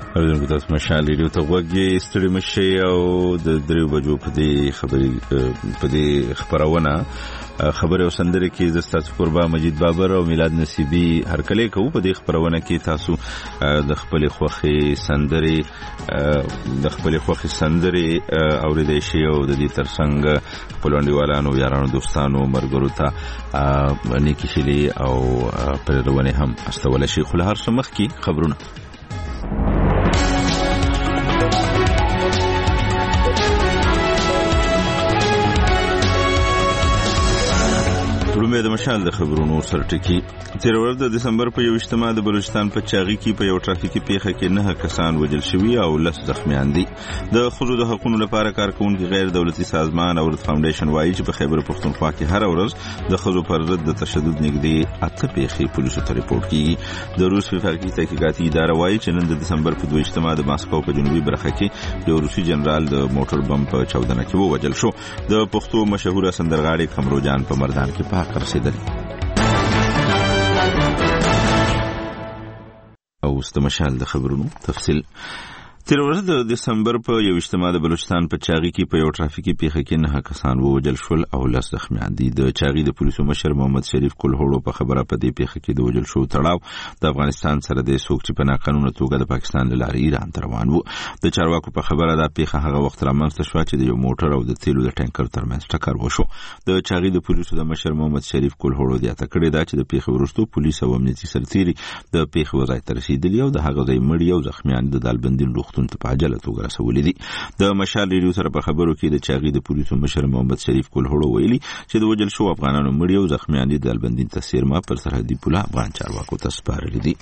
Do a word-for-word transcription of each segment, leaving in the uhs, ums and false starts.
اوریدونکو تاسو مشال ریډیو ته وګورئ ستړي مشي او د دریو بجو په دې خبرې په دې خبرونه خبره وسندره کې د ستاسو قربا مجید بابر او میلاد نصیبی هر کله کوو په دې خبرونه کې تاسو د خپل خوخي سندري د خپل خوخي سندري اوریدئ شي او د دې ترڅنګ خپلوندوالانو یارانو دوستانو مرګرو ته نیکی شلی او پرونه هم استول شي خو هر څه مخ کې خبرونه لومې د مشال د خبرونو سرټکی تیر ورځ د دسمبر په یوشتمه د بلوچستان په چاغي کې په یو ټرافیکي پیښه کې نه کسان وژل شوي او لس زخمیان دي. د خزو د حقوقو لپاره کارکونکو غیر دولتي سازمان اورد فاونډیشن وایي چې په خیبر پختونخوا کې هر ورځ د خزو پر ضد د تشدد نږدې اته پیښې پولیسو ته ریپورت کیږي. د روس وفاقي تحقیقاتي اداره وایي چې نن د دسمبر په دویشتمه د ماسکو په جنوبي برخه کې یو روسي جنرال د موټر بم په چاودنه کې ووژل شو. د پښتو مشهور سندرغاړي کمروجان په مردان کې په رسیدلی. او استمشال د خبرونو تفصیل تیر ورځ د دسمبر په یوشتمه د بلوچستان په چاغي کې په یو ټرافیکي پیښه کې نه کسان ووژل شول او لس زخمیان دي. د چاغي د پولیسو مشر محمد شریف کلهوړو په خبره په دې پیښه کې د وژل شو تړاو د افغانستان سره د سوق چې په ناقانونه توګه د پاکستان له لارې ایران ته روان وو. د چارواکو په خبره دا پیښه هغه وخت رامنځته شوه چې د یو موټر او د تیلو د ټانکر ترمنځ ټکر وشو. د چاغي د پولیسو د مشر محمد شریف کلهوړو د اتکړې دا چې د پیښې وروسته پولیس او امنیتي سرتیري د پیښې وضعیت ته رسیدلي او د هغه ځای مړي او زخمیان د دالبندین روغتون ته په عجله رسولې دي. د مشال ریډیو سره په خبرو کې د چاغي د پولیسو مشر محمد شریف کلهوړو ویلي چې د وژل شو افغانانو مړي او زخمیان دي د دالبندین ته سیرما پر سرحدي پوله افغان چارواکو ته سپارلي دي.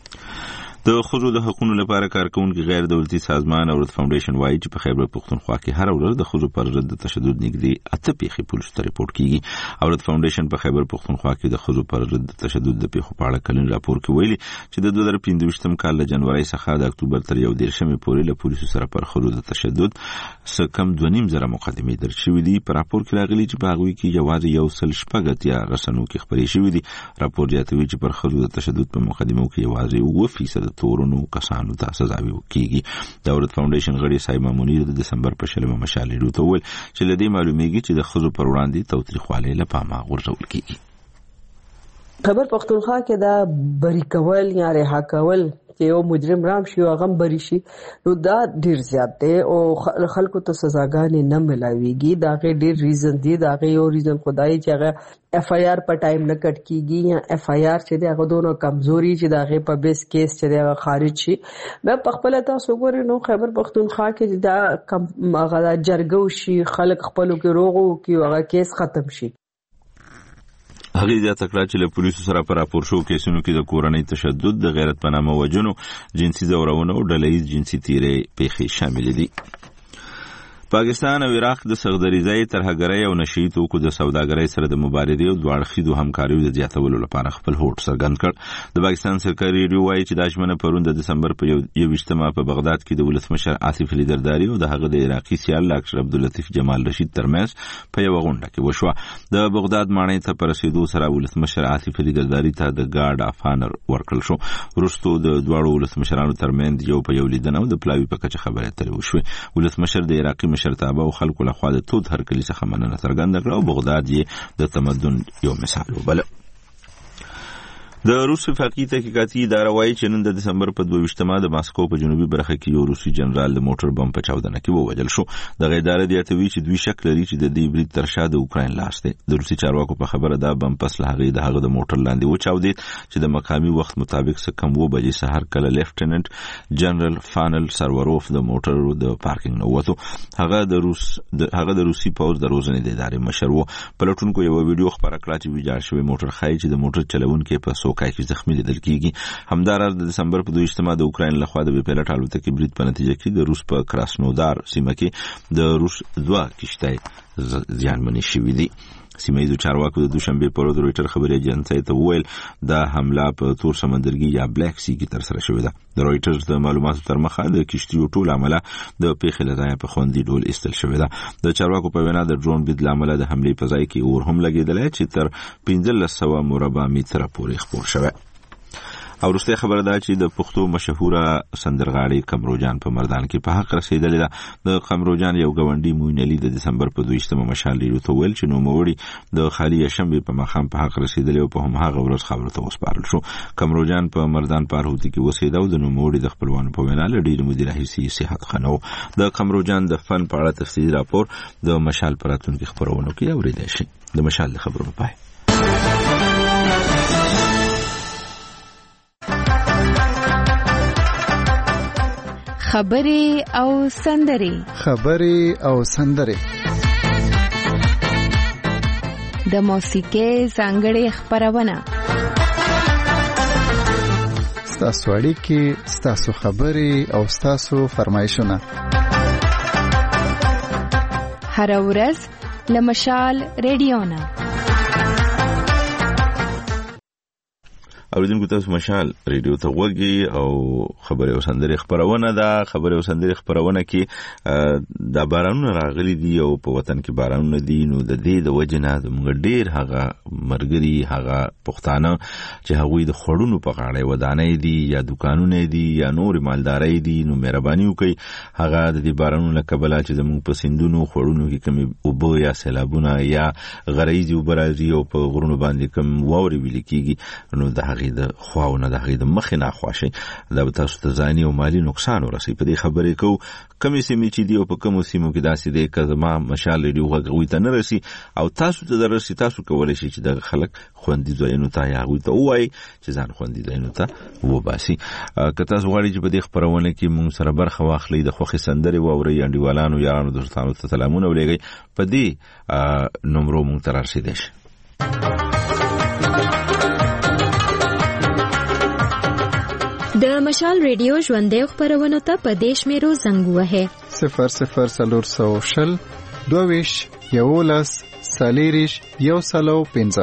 د خزو د حقوقو لپاره کارکونکو غیر دولتي سازمان اورد فاونډیشن وایي چې په خیبر پختونخوا کې هر ورځ د خزو پر ضد تشدد نږدې اته پیښې پولیسو ته ریپورت کیږي. اورد فاونډیشن په خیبر پختونخوا کې د خزو پر ضد تشدد د پیښو په اړه کلن راپور کې ویلي چې د دوه زره پنځوستم کال له جنوري څخه د اکتوبر تر یو دیرشمې پورې له پولیسو سره پر خزو د تشدد څخه کم دوه نیم زره مقدمې درج شوې دي. په راپور کې راغلي چې په هغه کې یوازې یو سل شپږ اتیا رسنیو کې خبرې شوې دي. راپور زیاتوي چې پر خزو د تشدد په مقدمو کې یوازې اووه فیصد تورونو کسانو ته سزا وکړي. د اورد فاونډیشن غړي سایما منیر د دسمبر په شلمه مشال ریډیو ته وویل چې لدې معلومیږي چې د خزو پر وړاندې تاوتریخوالی له پامه غورځول کیږي. خبر پختونخوا کې دا بری کول یا رها کول چې یو مجرم رام شي او غم بری شي نو دا ډیر زیات دی او خلکو ته سزاګانې نه ملاويږي. دا غي ډیر ریزن دی. دا غي یو ریزن خدای چې هغه اف آی آر په ټایم نه کټ کیږي یا اف آی آر چې هغه دونو کمزوري چې دا غي په بیس کیس چې هغه خارج شي. مې په خپل تاسو ګورئ نو خبر پختونخوا کې دا هغه جرګو شي خلک خپلو کې روغو کې هغه کیس ختم شي. هغه د تکرار چې له پولیسو سره پر راپور شو کیسونو کې د کورنۍ تشدد د غیرت په نامه وجنو جنسي ځورونو او ډلهییز جنسي تیرې پیښې شامل دي. پاکستان او عراق د سغدریزای ترهګرۍ او نشئی توکو د سوداګرۍ سره د مبارزې او دوه اړخیزو همکاریو د زیاتولو لپاره خپل هوډ څرګند کړ. د پاکستان سرکاري ریډیو وایي چې د ژمنه پرون د دسمبر په یوویشتمه په بغداد کې د ولسمشر آصف علي زرداري او د هغه د عراقي سیال ډاکټر عبداللطیف جمال رشید ترمنځ په یو غونډه کې وشوه. د بغداد ماڼۍ ته پر رسیدو سره ولسمشر آصف علي زرداري ته د ګارد اف آنر ورکړل شو. وروسته د دواړو ولسمشرانو ترمنځ یو په یو لیدنه او د پلاوي په کچه خبرې اترې وشوې. ولسمشر د عراقي مشرتابه او خلکو له خوا د تود هرکلي څخه مننه څرګنده کړه او بغداد یې د تمدن یو مثال وبله. د روس وفاقي تحقیقاتي اداره وایي چې نن د دسمبر په دویشتمه د ماسکو په جنوبي برخه کې یو روسي جنرال د موټر بم په چاودنه کې ووژل شو. د اداره د اتوي چې دوی شک لري چې د دې برید تر شا د اوکراین لاس دی. د روسي چارواکو په خبره دا بم پس له هغه د هغه د موټر لاندې وچاودید چې د مقامي وخت مطابق څه کم و بجې سحر کله لیفټیننټ جنرال فانل سروروف د موټر د پارکینګ نه وته. هغه د روس د هغه د روسي پوز د روزنې د ادارې مشر و. پلټونکو یو ویډیو خبره کړه چې ویجاړ شوی موټر خای چې د موټر چلوونکو په سوکای کې زخمی لیدل کیږي. همداراز د دسمبر په دویشتمه د اوکراین لخوا د بیپلټ الوتکې برید په نتیجه کې د روس په کراسنودار سیمه کې د روس دوه کشتۍ زیانمنې شوې دي. سیمه ییزو چارواکو د دوشنبه په ورځ د رويټر خبري اژانسۍ ته وویل دا حمله په تور سمندرګي یا بلیک سی کې ترسره شوې ده. د رويټرز د معلوماتو تر مخه د کشتیو ټول عمله د پیښې له ځایه په خوندي ډول ایستل شوې ده. د چارواکو په وینا د ډرون برید عمله د حملې په ځای کې اور هم لګیدل چې تر پنځلس سوه مربع متره پورې خپور شوه. او وروسته خبره ده چې د پښتو مشهوره سندرغاړي قمروجان په مردان کې په حق رسیدلې ده. د قمروجان یو ګاونډي موین علي د دسمبر په دویشتمه مشال ریډیو ته ویل چې نوموړي د خالي شنبه په مخام په حق رسیدلې او په هماغه ورځ خبره ته وسپارل شو. قمروجان په مردان پارهوتی کې اوسېده او د نوموړي د خپلوانو په وینا له ډېر مدیر حیثي صحت خنو. د قمروجان د فن په اړه تفصیلي راپور د مشال پر راتلونکي خبرونو کې اورېدای شئ. د مشال د خبرونو پای. خبرې او سندرې خبرې او سندرې د موسیقۍ ځانګړې خبرونه ستاسو اړیکې ستاسو خبرې او ستاسو فرمایشونه هر ورځ له مشال ریډیو نه. اوریدونکو تاسو مشال ریډیو ته وګورئ او خبرې او سندرې خبرونه ده. خبرې او سندرې خبرونه کې د بارانونو راغلي دي او په وطن کې بارانونه دي، نو د دې د وجنه موږ ډېر هغه مرګري هغه پښتانه چې هغوی د خړونو په غاړه ودانې دي یا دکانونه دي یا نور مالداري دي، نو مهرباني وکړئ هغه د دې بارانونو له کبله چې زموږ په سیندونو خړونو کې کوم اوبه یا سیلابونه یا غرایزي اوبه راځي او په غرونو باندې کوم واوري ویل کېږي، نو د د خواونه د هغې د مخې نه خواشي دا به تاسو ته ځاني او مالي نقصان ورسوي. په دې خبرې کوو کمې سیمې چې دي او په کومو سیمو کې داسې دی که زما مشال ریډیو غږ هغوی ته نه رسي او تاسو ته در رسي، تاسو کولی شئ چې دغه خلک خوندي ځایونو ته یا هغوی ته ووایي چې ځان خوندي ځایونو ته وباسي. که تاسو غواړئ چې په دې خپرونه کې موږ سره برخه واخلئ، د خوښې سندرې واورئ، انډیوالانو یارانو دوستانو ته سلامونه ولېږئ، په دې نمرو موږ ته رارسېدی شي. د مشال ریډیو ژوندۍ خبرونه ته په دیش میرو زنګ وهه صفر صفر سلور سو شل دویش یولس سالیریش یو سلو پنځه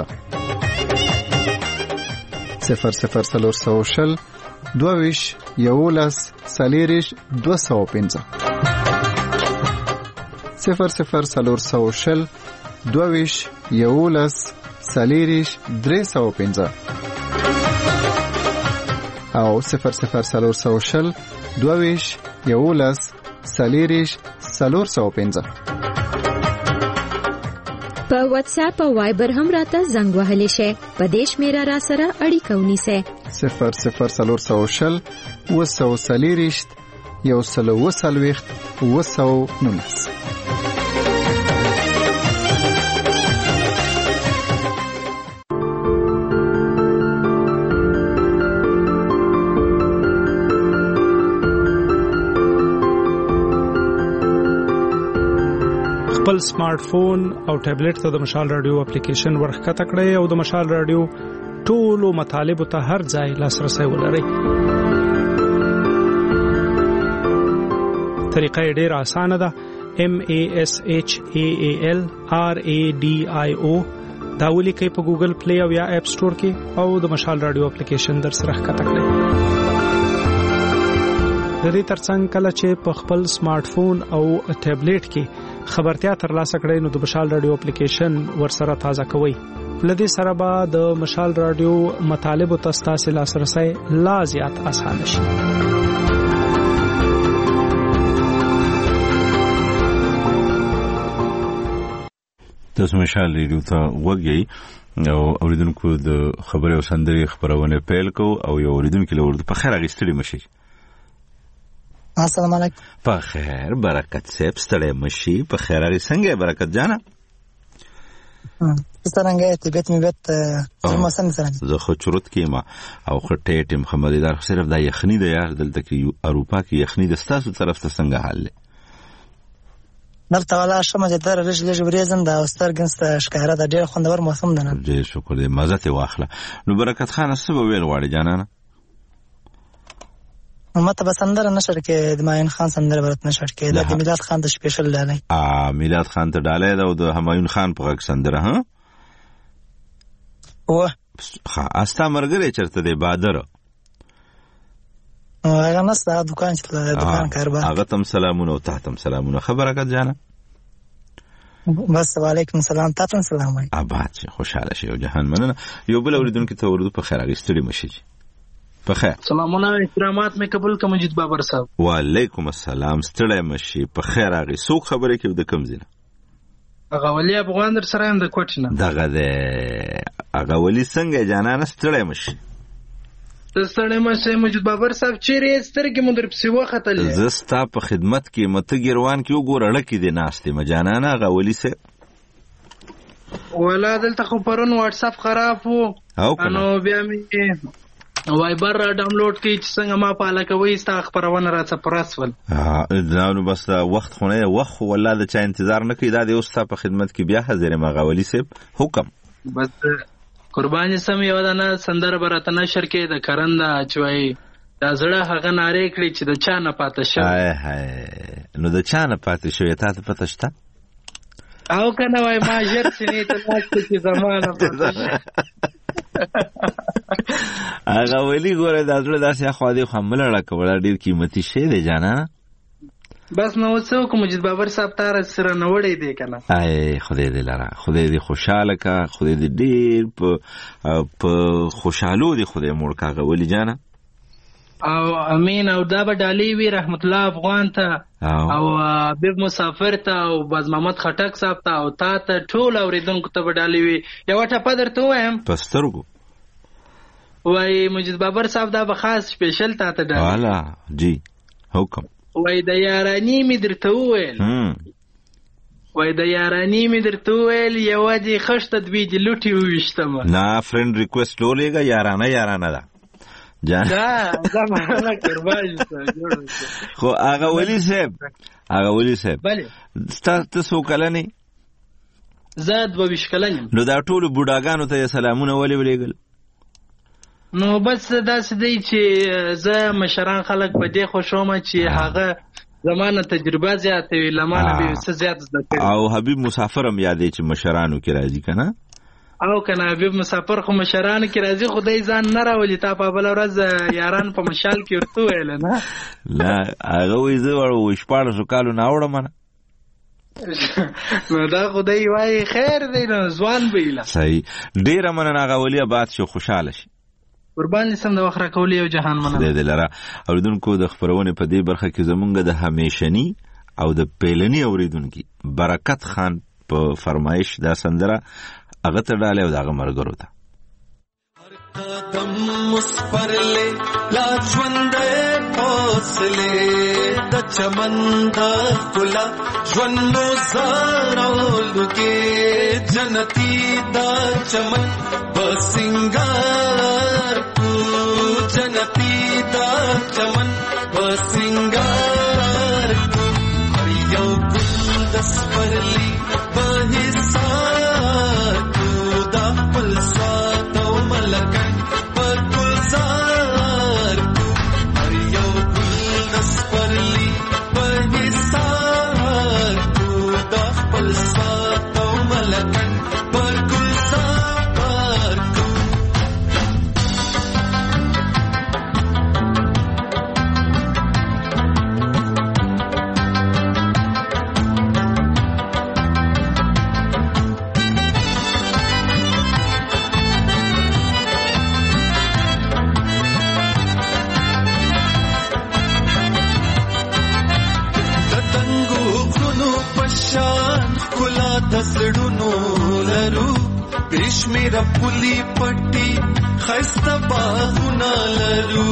صفر صفر سلور سو شل دویش یولس سالیریش دو سو پنځه صفر صفر سلور سو شل دویش یولس سالیریش درې سو پنځه او صفر صفر سلور سو شل دویش یولس سالیریش سلور سو پنځه. په واتس اپ او وایبر هم راته زنګ وهلی شي. په دیش میرا را سره اړیکه ونیسه صفر صفر سلور سو شل و سو سالیریش یو سلو و سلويخت و سو نونس. خپل سمارټ فون او ټابلیټ ته د مشال رادیو اپلیکیشن ورخکته کړئ او د مشال رادیو ټولو مطالب ته هر ځای لاسرسي ولرئ. طریقه ډېره اسانه ده. M A S H A A L R A D I O دا ولیکئ په ګوګل پلی او یا اپ سٹور کې او د مشال رادیو اپلیکیشن در سره ښکته کړئ. د دې ترڅنګ کله چې په خپل سمارټ فون او ټابلیټ کې خبرتیا ترلاسه کړئ نو د مشال رادیو اپلیکیشن ورسره تازه کوئ. لدې سره به د مشال رادیو مطالب او تاسو لاسرسي لا زیات اسانه شي. تاسو مشال رادیو ته وګورئ او اوریدونکو د خبرې او سندرې خبرونه پیل کو او یو اوریدونکو له ورته په خیر اغستړي مشي. السلام علیکم. په خیر برکت صاحب ستړی مشي. په خیر اړ څنګه برکت جانا څنګه طبيعت مې بیت زما څنګه زه خو چروت کېما او خټه ټیم خمدیدار صرف د یخنی د یار دلته کې اروپا کې یخنی د ستاسو طرف ته څنګه حل لې نرته والا شمه د در رج لږ ورېزم د اوسترګنست شکاره د ډېر خوندور موسم ده. ډېر شکر دې مزه ته واخله. نو برکت خان څه به ویل غواړي جانانه؟ مته به سندره نشر کې د ماین خان سندره برت نشر کې د میلاد خان د سپیشل ډالۍ ا میلاد خان ته ډالۍ دا د همایون خان په غږ سندره ها او ها استا مرګره چرته دی بادر هغه نسته دکان چې دکان کاربار هغه تم سلامونه او ته تم سلامونه خبره کړه جانا بس وعلیکم السلام تاسو سلام وای اباد خوشاله شي او جهان مننه. یو بل اوریدونکو ته ورته په خیر اغستړي مشي. په خیر. سلامونه احترامات مې قبول کړه مجید بابر صاحب. وعلیکم السلام. ستړی مشي. په خیر راغی. څوک خبرې کوي د کوم ځای نه؟ هغه ولي افغان در سره یم د کوټ نه. دغه دی هغه ولي څنګه جانانه ستړی مشي؟ ته ستړی مشي مجید بابر صاحب. چیرې سترګې مو در پسې وختلې؟ زه ستا په خدمت کې یم. ته ګیروان کې وګوره اړه کې دې ناست یم جانانه. هغه ولي صاحب ولا دلته خو پرون واتس اپ خراب وو نو بیا مې وایبر را ډاونلوډ کړی چې څنګه ما په علاقوي ستا خبرونه راڅه پرسول. نو بس وخت خو نه وخت والله د چا انتظار نه کوي. دا د اوس ستا په خدمت کې بیا حاضر یم غولی صاحب. حکم بس قرباني سم یو دانه سندر برته نشر کې د کرنده چوي دا زړه هغه ناره کړی چې د چا نه پاتې شو. هاي هاي نو د چا نه پاتې شو ته ته پته شته او کنه وای ما ژر سینې ته ناشته چې زمانه هغه ویلي ګوره دا زړه داسې خوا دې خوا مه لړه کوله ډېر قیمتي شی دی جانانه. بس نو څه وکړو مجید بابر صاحب تا سره نوړی دی که نه. ای خدای دې لره خدای دې خوشحاله که خدای دې ډېر په خوشحالو دې خدای موړ که هغه ولي جانه. او امین او دا به ډالۍ وي رحمت الله افغان ته او حبیب مسافر ته او باز محمد خټک صاحب ته او تا ته ټول اورېدونکو ته به ډالۍ وي. یوه ټپه درته ووایم په سترګو. وایي مجید بابر صاحب دا به خاص سپیشل تا ته ډالۍ. والا جی حکم. وایي د یاراني مې درته وویل وایي د یاراني مې درته وویل یوه دې خښته دوی دې لوټې وویشتمه. نه فرینډ ریکویسټ ولېږه یارانه یارانه ده جان. دا زمانه قربان خو هغه ولی صاحب هغه ولی صاحب بله ستا ته څو کلن یې؟ زه دوه ویشت کلن یم. نو دا ټولو بوډاګانو ته یې سلامونه ولې ولېږل؟ نو بس داسې دی چې زه مشران خلک په دې خوښومه چې هغه زمانه تجربه زیاته وي لمانه به څه زیات زده کوي. او حبیب مسافر هم یادې چې مشرانو کې راځي که نه؟ او کنه حبیب مسافر خو مشرانو کې راځي خدای ځان نه راولي. تا په بله ورځ یاران په مشال کې ورته وویل نه نه هغه وایي زه وړ شپاړسو کالو نه اوړم نه. نو دا خدای وایي خیر دی نو ځوان به ایله. صحیح ډېره مننه هغه ولي آباد شي خوشحاله شي. قربان دې سم د وخت راکولي او جهان مننه. خدای دې لره. اورېدونکو د خپرونې په دې برخه کې زمونږ د همیشني او د پیلني اورېدونکي برکت خان په فرمایش دا سندره هغه ته ډالۍ او د هغه ملګرو ته. هر قدم مسپرلې لا ژوندې حوصلې د چمن د ښکلا ژوند مو زارولو کې جنتي دا چمن په سنګار کو جنتي دا چمن په سنګار کو هر یو ګل د سپرلې په حساب دسړونو لرو پېشمیر پولی پټي خسته باغونه لرو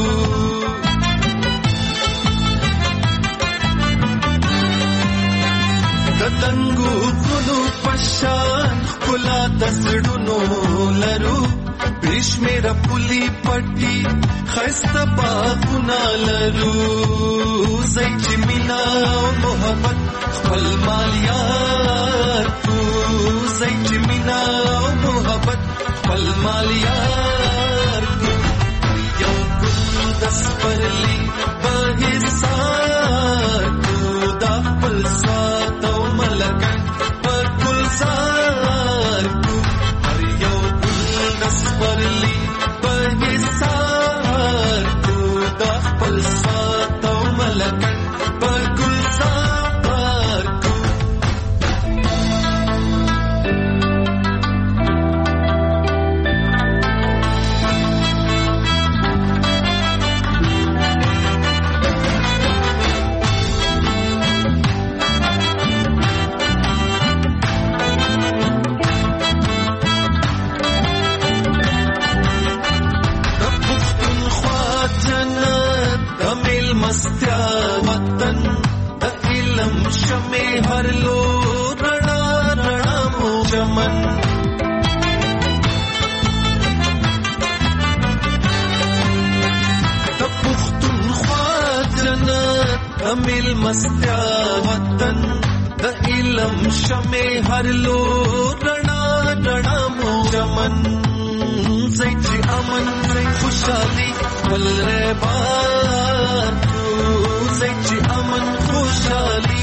دتنګو غلو پشان کلا دسړونو لرو پېشمیر پولی پټي خسته باغونه لرو زې چې مینا او محبت خپل مالیار کو زې چې مینا او محبت خپل مالیار کو یو ګل د سپرلی په حساب کو د خپل سات او ملکن په ګلزار کو هر یو ګل د سپرلی په حساب کو د خپل سات او ملکن په ګلزار مستیا وطن د علم شمه هر لو رڼا رڼا مو چمن د پښتونخوا جنت کمل مستیا وطن د علم شمه هر لو رڼا رڼا مو چمن زيتي امن خوشالي والربار زيتي امن خوشالي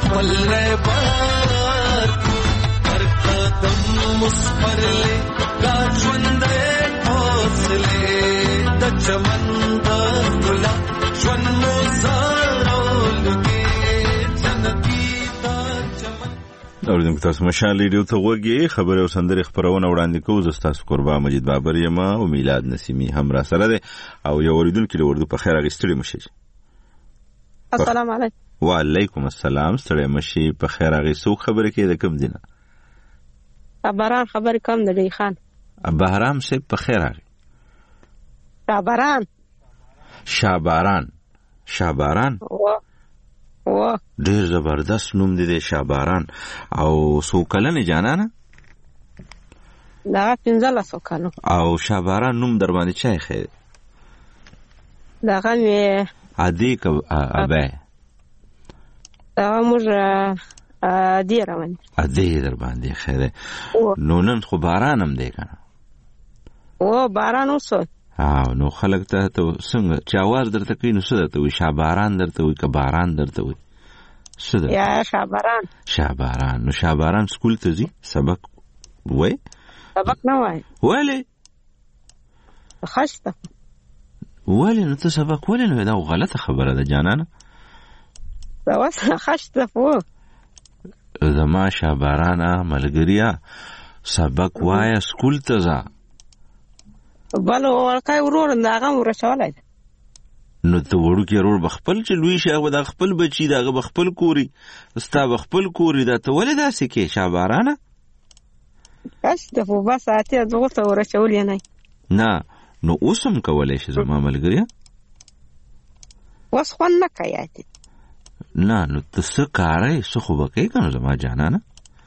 والربار هر قدم مسپرله کا ژوند حوصله د چمن د ګلا ژوند مو زارولږي جنتي د چمن. اوریدونکو تاسو مشال ریډیو ته وګورئ خبره او سندره خبرونه وړاندې کوو. زه تاسو قربا مجید بابر یم او میلاد نسیمی هم را سره ده او یو اوریدونکو له ورده په خیر اغستړي مشه. السلام علیکم. وعلیکم السلام. ستړي مشه په خیر اغستو خبره کې د کوم دینه؟ بهرام خبر کم دی خان. بهرام سے په خیر اغه. شاباران. شاباران. شاباران. وا وا ډیر زبردست نوم دی د شاباران. او سو کلنه جانانه؟ دا پنځله سو کلو. او شاباران نوم در باندې چای خیر؟ دا غمه عادی ک ابا. دا موږ عادی روان. عادی در باندې خیر. نو نن خو باران هم دی کنه. او باران اوسو. او نو خلک ته ته څنګه چې आवाज درته کوي نو څه درته وي؟ شاباران درته وي که باران درته وي؟ څه درته؟ یا شاباران. شاباران. نو شاباران سکول ته ځي سبق وای؟ سبق نه وای. ولې؟ خشته. ولې نو ته سبق ولې نه؟ دا غلطه خبره ده جانانه. دا وس خشته فو. زما شابارانه ملګریا سبق وای سکول ته ځه. بلو ورکای ورور داغه ورچولای. نو ته وړو کې ورور بخپل چې لوی شي هغه د خپل بچی دغه بخپل کوري ستا بخپل کوري دا ته ولې داسې کې شابارانه؟ کاش د په بس اته دغه ته ورچولې نه. نه نو اوسم کولای شي زما ملګری. وس خو نه کوي. نه نو ته څه کارای څه خو بکې کنه زما جانانه.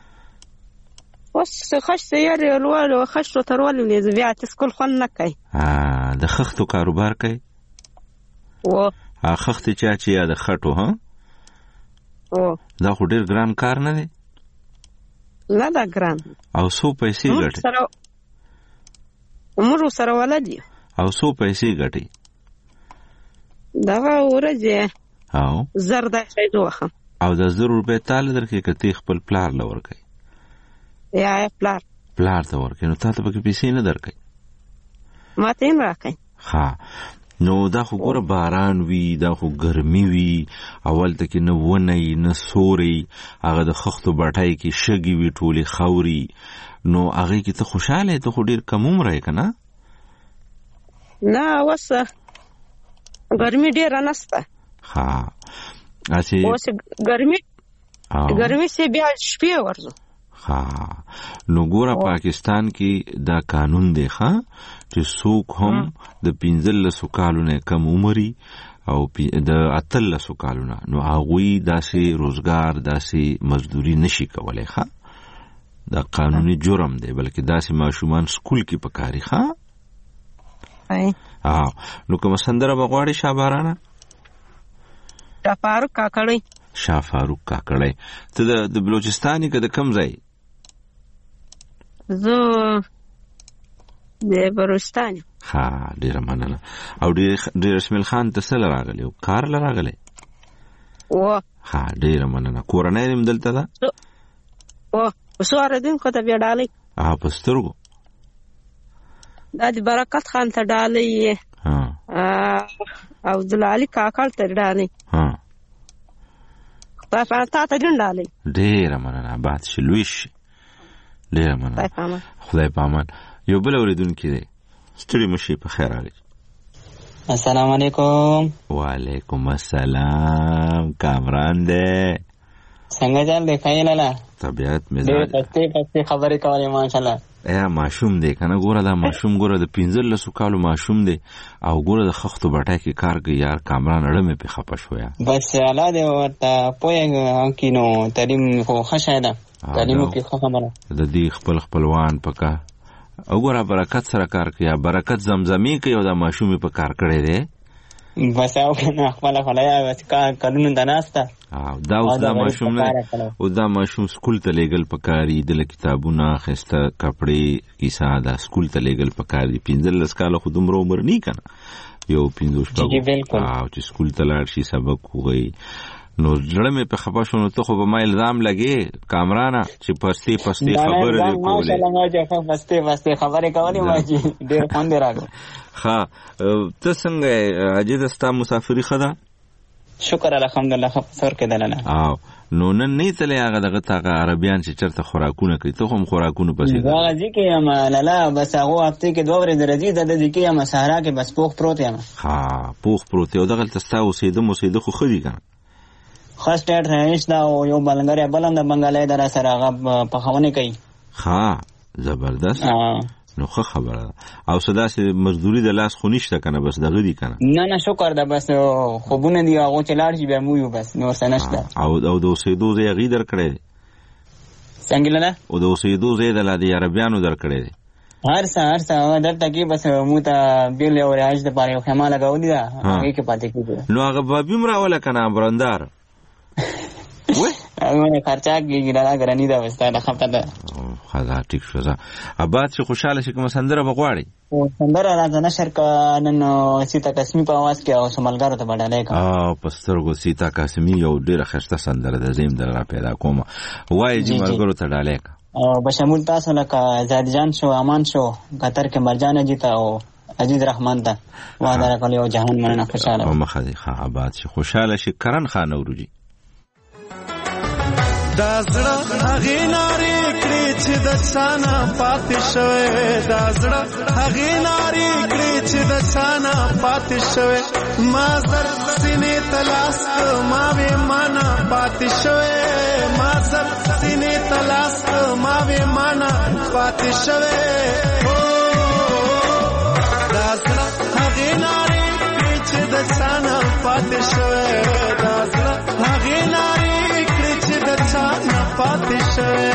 وس خشته یاري ولول خشته ترول لې بیا تسکل خو نه کوي. ها د خختو کاروبار کوي. و ها خخت چا چې یا د خټو ها. او دا خو ډیر ګران کار نه دی. نه دا ګران. او سو پیسې ګټي. عمر سره ولدي. او سو پیسې ګټي. دا ورځه او زرد شي دوخه. او د زر روپے تال درکې کته خپل پلار لور کوي. یا پلار پلار ته ورکې نو تاسو به پیسې نه درکې. ما ته نه راکې. ها نو دا خو ګوره باران وی دا خو ګرمي وی اول ته کې نه ونه نه سوري هغه د خختو بټای کې شګي وی ټولي خوري نو هغه کې ته خوشاله ته خو ډیر کم عمر یې کنه. نه وسه ګرمي ډیر نهسته. ها اسی وسه ګرمي ګرمي سي بیا شپې ورځو. ها نو ګوره پاکستان کې دا قانون دی ښا چې څوک هم د پنځلسو کالو نه کم عمري او د اتلسو کالو نه نو هغوی داسې روزګار داسې مزدوري نشي کولای ښا. دا قانوني جرم دی بلکې داسې ماشومان سکول کې پکاري ښا. ها نو کوم سندره بغواړي شابارانه؟ شاه فاروق کاکړی. شاه فاروق کاکړی. ته د بلوچستان کې د کوم ځای؟ زه د بلوچستان. ها ډیره مننه. او ډیر ډیر اسماعیل خان ته سره راغلی او کار لراغلی. و ها ډیره مننه. کورنۍ دې مدلته ده؟ و وسواره دین کو ته بیا ډالۍ. ها پسترګو. دا د برکت خان ته ډالۍ. ها او دلالي کاکړ ته ډالۍ. ها تا تا ته ډالۍ. ډیره مننه. باد شلويش. ډیره مننه. خدای پامان. یو بل اوریدونکو دی. ستړي مشي په خیر راغلی. السلام علیکم. وعلیکم السلام. کامران دی. څنګه چل دی خیال لاله؟ طبیعت مزاج. ډېر پسته پسته خبرې کولې ماشاءالله. یا ماشوم دی کنه ګوره دا ماشوم ګوره د پنځلسو کالو ماشوم دی او ګوره د خښتو بټه کې کار کوي یار کامران اړه مې پې خفه شو یا بس الله دې ورته پوهېږي کې نو تعلیم خو ښه شی ده تعلیم کې ښه خبره د دې خپل خپلوان په کا وګوره برکت سره کار کوي یا برکت زمزمې کوي او دا ماشوم یې په کار کړی دی بس او کنه خپل خلیا بس کار کارونه د ناسته دا اوس دا ماشوم نه او دا ماشوم سکول ته لېږل پکاري د کتابونه اخیسته کپړې کیسه دا سکول ته لېږل پکاري پنځلس کاله خو دومره عمر نه کنه یو پنځه شپږ او چې سکول ته لاړ شي سبق وغوي نو زړه مې په خپه شو نو ته خو به ما الزام لګې کامرانه چې پستې پستې خبرې دې کولې ماشاءالله ما چې پستې پستې خبرې کولې ما چې ډېر خوند راغی ها ته څنګه اجازه ستا مسافري خدا شکر الحمدلله خو سر کې دلنه او نو نن نه تلې هغه دغه تا عربيان چې چرته خوراکونه کوي ته هم خوراکونه پسې دا غږی کې یم لاله بس هغه هفته کې دوه ورځې راځي د دې کې یم سهارا کې بس پوخ پروت یم ها پوخ پروت یو دغه تستا اوسېده مو سېده خو خدي کنه خاص ټاټ رایش دا یو بلنګره بلند بنگالای در سره هغه په خوونه کوي ها زبردست نو خو خبره او صدا سي مزدوري د لاس خو نشته کنه بس دغه دي کنه نه نه شکر ده بس خوبونه دی هغه چلاړ شي به مو یو بس نور څه نشته او او د اوسېدو ځای غي در کړی څنګه نه او د اوسېدو ځای د لادي عربيانو در کړی هر څه هر څه درته کې بس مو ته بیل او راځ د پاره خیمه لګاو دي هغه کې پاتې کیږي نو هغه بابي مراوله کنه برندار وای هغه خرچا کیږي دا غرانی دا وسته د خپل ده خدا ټیک شو زه اباد چې خوشاله شي کوم سندره بغواړي او سندره راځه نشر کنن سیتا قسمی په आवाज کې او سملګارو ته بدلای کا اه پسترګو سیتا قسمی یو ډیره خسته سندره د زیم در را پیدا کوم وای چې ملګرو ته ډالای کا او بشمول تاسو لکه زاد جان شو امان شو قطر کې مرجان جیتا او عزیز رحمان ته وعده راکړی او جهان مننه خوشاله او مخدي ښه اباد شي خوشاله شي کرن خان اوروجي دا زړه هغې نارې کړې چې د چانه پاتې شوی دا زړه هغې نارې کړې چې د چانه پاتې شوی ما زر سینې ته لاس ما وې مانا پاتې شوی ما زر سینې ته لاس ما وې مانا پاتې شوی دا زړه هغې نارې کړې چې د چانه پاتې شوی دا زړه هغې نارې چانا پاتې شوی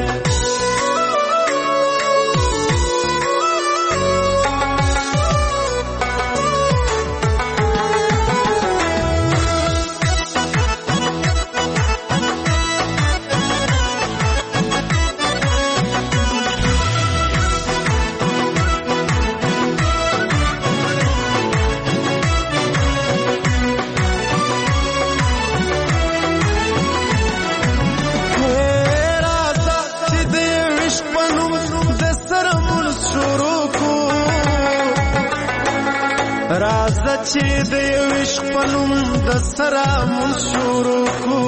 راځه چې د یو عشق په نوم د سره مونږ شروع کړو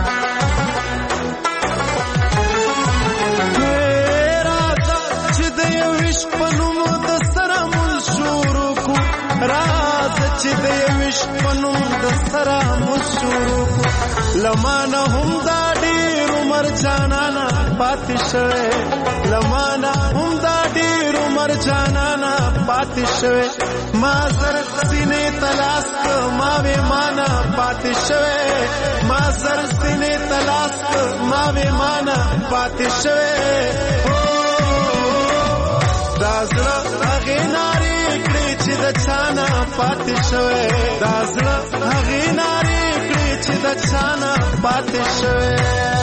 راځه چې د یو عشق په نوم د سره مونږ شروع کړو راځه چې د یو عشق په نوم د سره مونږ شروع کړو لمانه هم دا ډېر عمر جانانه پاتې شوی لمانه هم دا ډېر عمر جانانه پاتې شوی ما زر سینې تلاس ما وې مانا پاتې شوی ما زر سینې تلاس ما وې مانا پاتې شوی دا زړه هغې نارې کړې چې د چانه پاتې شوی دا زړه هغې نارې کړې چې د چانه پاتې شوی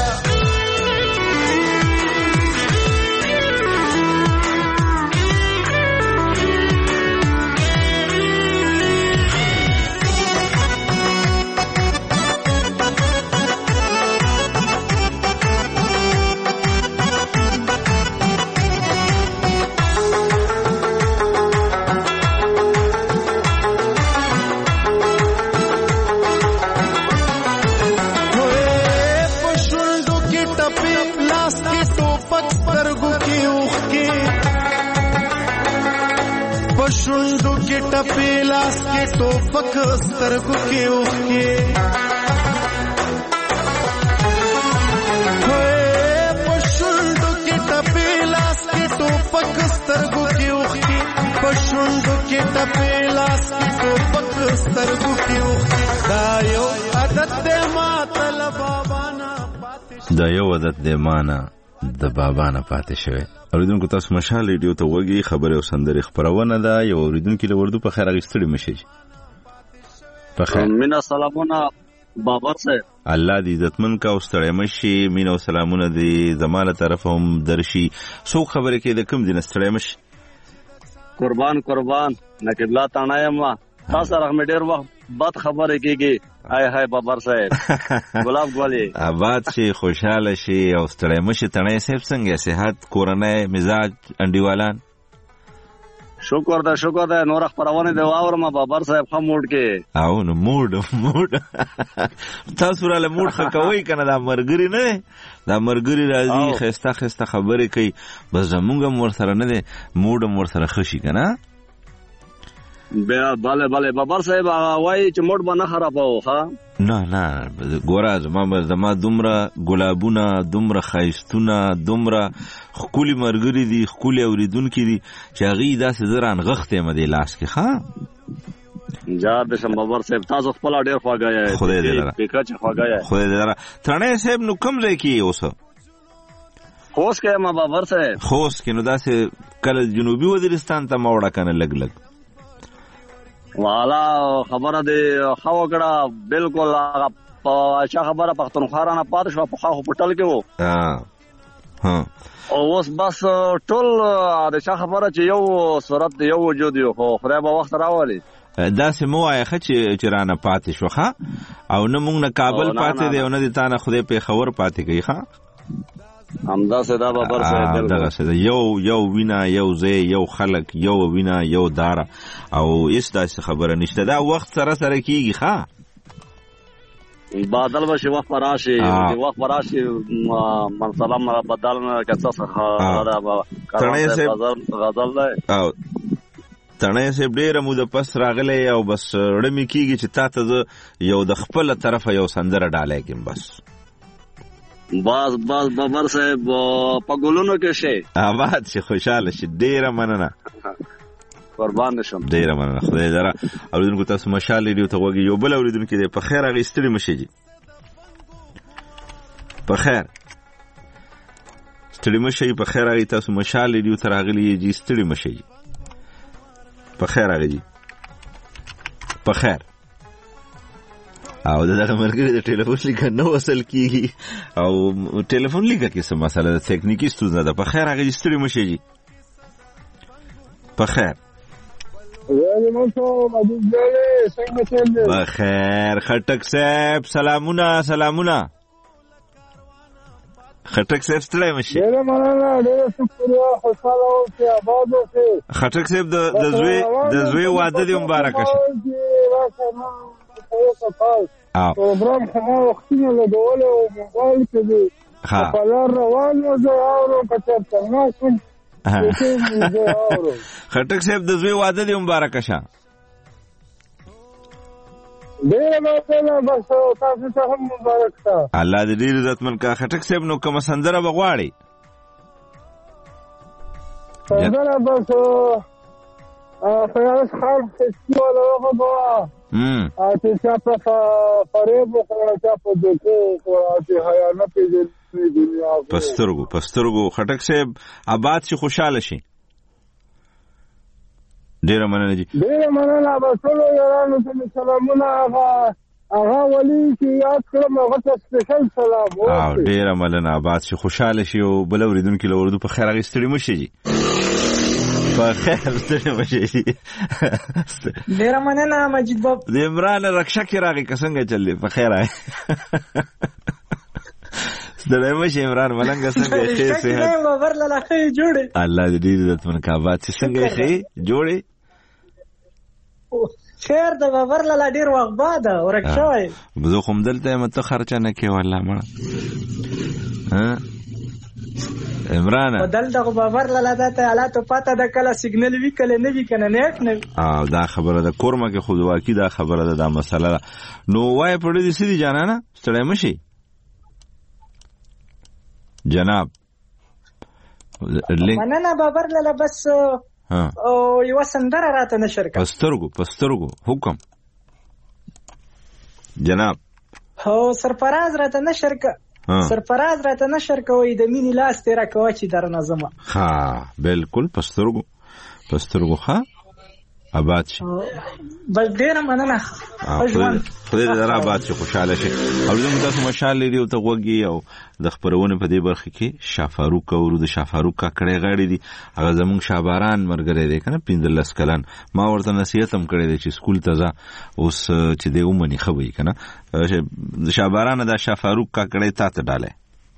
شوندو کې ټپې لاس کې ټوپک سترګو کې اوښکې په شوندو کې ټپې لاس کې ټوپک کې ټپې لاس کې ټوپک سترګو کې اوښتي دا یو عادت دی ماته له بابا نه پاتې دا یو عادت دی مانه د بابا نه پاتې شوی. اوریدونکو تاسو مشال ریډیو ته وګورئ. خبره او سندرې خبرونه ده. یو اوریدونکو له وردو په خیر اغستړي مشي په خیر. مینا سلامونه بابا صاحب. الله دې عزتمن کا او ستړی مشي. مینا سلامونه دې زماله طرف هم درشي. سو خبره کې د کوم دین ستړی مشي؟ قربان قربان نقیب الله تانه ما تاسو رحم ډیر وخت بد خبره کیږي. هاي هاي بابر صاحب ګلاب ګولي آباد شي خوشاله شي او ستړی مشي. تنه صاحب څنګه صحت کورنۍ مزاج انډیوالان؟ شکر ده شکر ده. نور خبرونه دی واورم بابر صاحب خو موډ کې او نو موډ موډ تاسو را له موډ خکوي کنه دا مرګري نه دا مرګري راځي خسته خسته خبرې کوي بس زمونږ مور سره نه دی موډ مور سره خشي کنه. بله بله بابر صاحب وای چې موډ باندې خرابو ها نه نه ګوره زما زما دومره ګلابونه دومره خایستونه دومره خولي مرګري دي خولي اوریدونکو دي چې هغه داسې زران غختې مده لاس کې ها جار د شم بابر صاحب تاسو خپل ډیر خواګای خدای دې لره پکا چې خواګای خدای دې لره. ترنه صاحب نو کوم ځای کې اوسه؟ خوش کې ما بابر صاحب خوش کې نو داسې کله جنوبي وزیرستان ته موړه کنه لګ لګ والا خبره دی خو کړه بالکل هغه اچھا خبره پختونخوا نه پات شو په خو پټل کې وو ها ها او اوس بس ټول د چا خبره چې یو صورت یو وجود یو خو خدای به وخت راولي دا سمو آیا چې چرانه پاتې شو ښا او نه موږ نه کابل پاتې دی او نه د تانه خدای په خبر پاتې گئی ښا همدا صدا بابر صاحب دا صدا یو یو وینا یو زې یو خلق یو وینا یو دار او هیڅ داسې خبره نشته. دا وخت سره سره کیږي ښا بادل بشي وخت راشي وخت راشي من سلام را بدل نه کڅه ښه دا غزل ده او تنه سه ډیره مو د پس راغله او بس رړمی کیږي چې تا ته یو د خپل طرفه یو سندره ډالای کیم بس باز باز بابر صاحب په ګلونو کې شي آباد شي خوشاله شي. ډیره مننه قربان شم ډیره مننه خدای دره. اوریدونکو تاسو مشال ریډیو ته وګورئ. یو بل اوریدونکو دې په خیر هغه ستړي مشي جی په خیر ستړي مشي په خیر هغه تاسو مشال ریډیو ته راغلي جی ستړي مشي په خیر هغه جی په خیر. او دغه مرګري د ټلیفون لیکه نو وصل کیږي او ټلیفون لیکه کې څه مسله د تکنیکی ستونزه ده. په خیر هغه ستړي مشي جی په خیر په خیر. خټک صاحب سلامونه سلامونه خټک صاحب ستړي مشي خټک صاحب د زوی د زوی واده دی مبارک شه او پروګرام خو وختونه لګول او موبایل کې دی په لار روان یو زه اورم په چرته نه کوم خټک صاحب د زوی واده دی مبارک شه ډیر ماته بس تاسو ته هم مبارک شه. الله دې ډیر عزتمن کا. خټک صاحب نو کوم سندره بغواړي؟ سندره بس فیاض خان فیسټیوال هغه بوا هم ا چې چا په فریب او چا په دکو او چې حیا نه پیژنې دنیا پسترګو پسترګو. خټک صاحب آباد شي خوشاله شي. ډیر مننه جی ډیر مننه. بسلو یارانو ته سلامونه. هغه هغه ولی چې یاد کړم هغه ته سپیشل سلام. او ډیر مننه آباد شي خوشاله شي او بل اوریدونکو له وردو په خیر هغه ستړي مشي جی په خیر ستړي مشي جی. ډیر مننه مجید باب د عمران رکشا کې راغی څنګه چلې په خیر آی ستړي مشي عمران ملنګ څنګه ښه صحت نه باور لاله ښه جوړه الله دې دې عزتمن کا. آباد څنګه ښه جوړه خیر د باور لاله ډیر وخت بعد ورکشوي زه کوم دلته مته خرچه نه کې والله مړه ها عمران بدل دغه باور لاله د حالات پته د کله سیګنل وی کله نه وی کنه نیټ نه او دا خبره ده کورمه کې خود واکې دا خبره ده دا مسله نو وای په دې سړي جانانه ستړی مشي جناب مننه باور لاله بس او یو سندره راته نشر کړه. پسترګو پسترګو حکم جناب. هو سرفراز راته نشر کړه. سرفراز راته نشر کوي د مینې لاس تیرا کوي چې در نظم. ها بالکل پسترګو پسترګو ها آباد شي. بس ډیر مننه. خدای دې را آباد شي خوشاله شي. او زموږ تاسو مشال لري او ته وګي او د خبرونه په دې برخه کې شافاروق او د شافاروق کاکړې غاړي دي هغه زموږ شاباران مرګره دي کنه پنځلس کلن. ما ورته نصیحت هم کړی دی چې سکول ته ځه اوس چې دې ومني خوي کنه د شاباران د شافاروق کاکړې تا ته ډاله.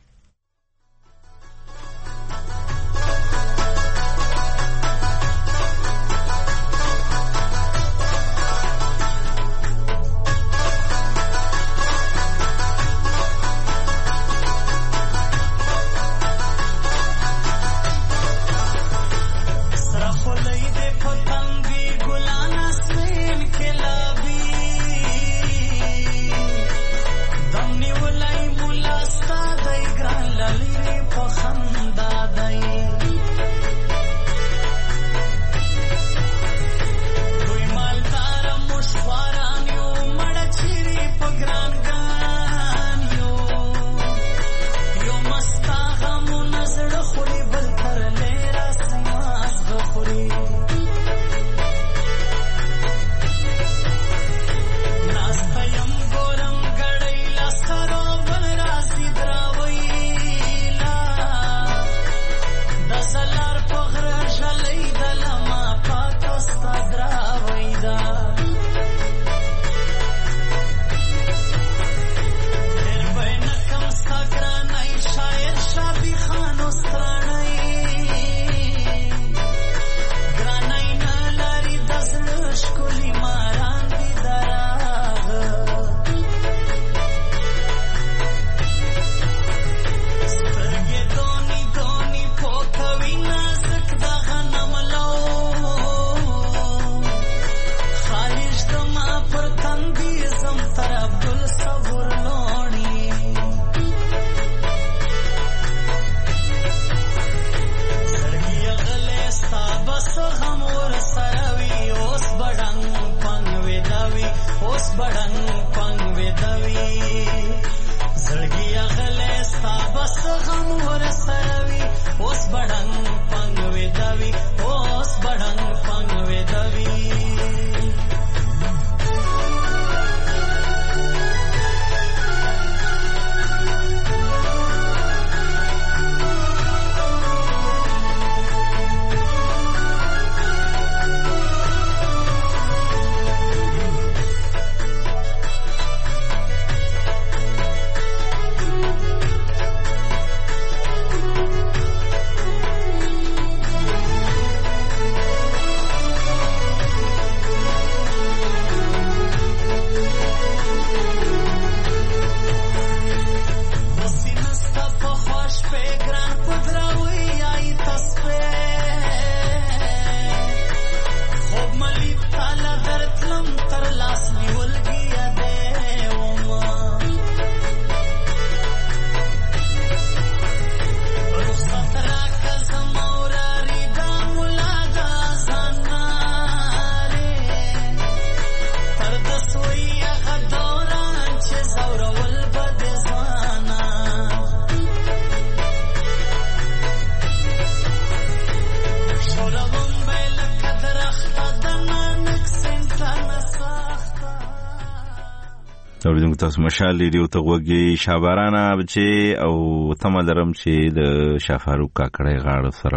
اوریدونکو تاسو مشال ریډیو ته وګورئ شابارانه بچي او تمه لرم چې د شافاروق کاکړې غاړه سره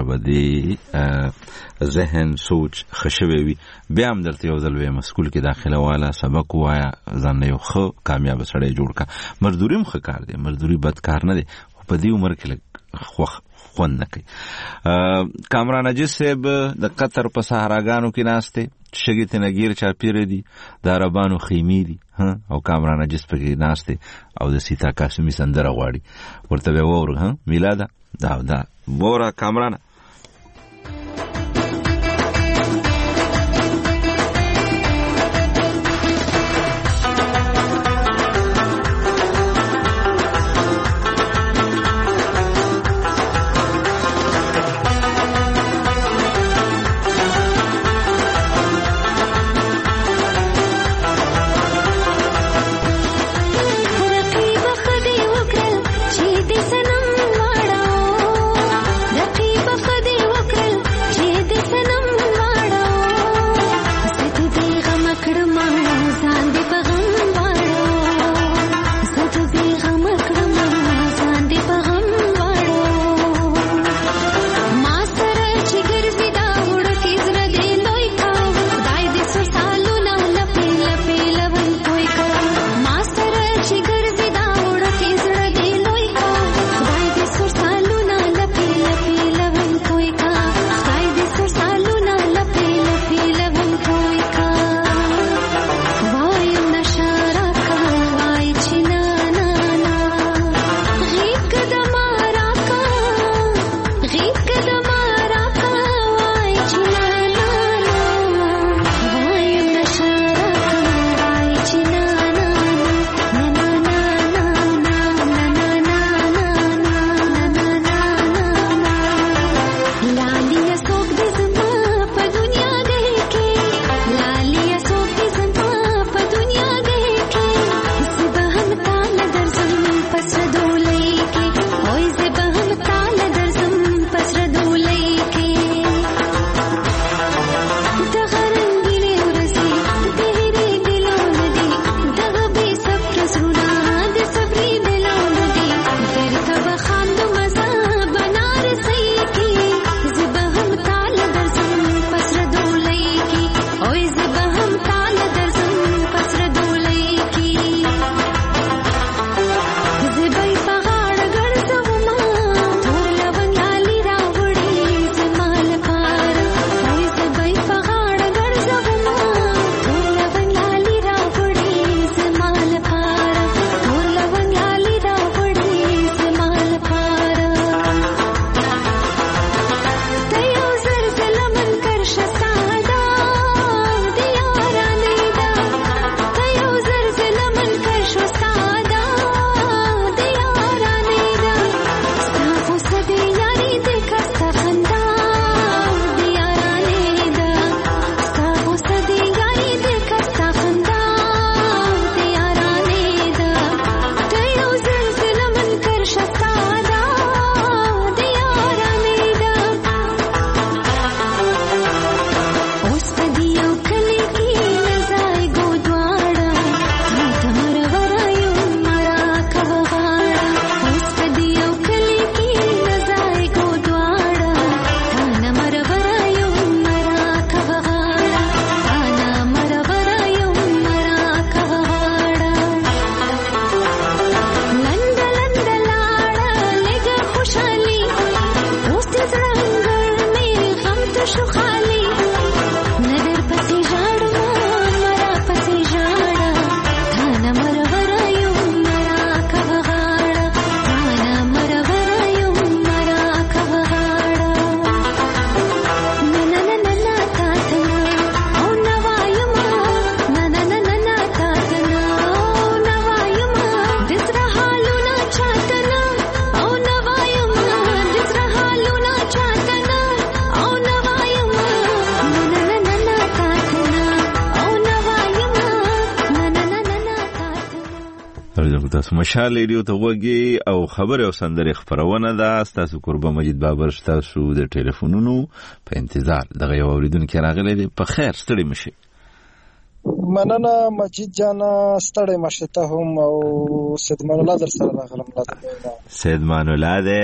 بدی ذهن سوچ خشوي وي بیا هم درته یو ځل وې مسکول کې داخله والا سبق وایا ځان یو خو کامیاب سړی جوړ کا مزدوري مخ کار دی مزدوري بد کار نه دی په دې عمر کې خو خوند نه کوي کامران اجز صاحب د قطر په صحراګانو کې ناشته شګې ته نګیر چاپیره دي د عربانو خیمې دي او کامران اجز پکې ناشته او د سیتا قاسمي سندره غواړي ورته به وور ها میلاده دا دا وره کامران تاسو مشال ریډیو ته وګي او خبر او سندره خبرونه ده. تاسو قربان مجید بابر تاسو د ټلیفونونو په انتظار دغه یو اوریدونکو راغلی دی. په خیر ستړي مشي. مننه مجید جانا ستړي مشه ته هم او سید مان الله در سره راغلم. سید مان الله ده